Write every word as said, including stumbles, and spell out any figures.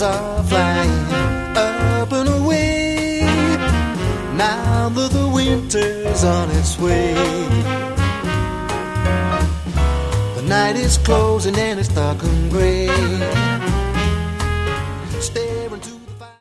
are flying up and away. Now that the winter's on its way, the night is closing and it's dark and gray.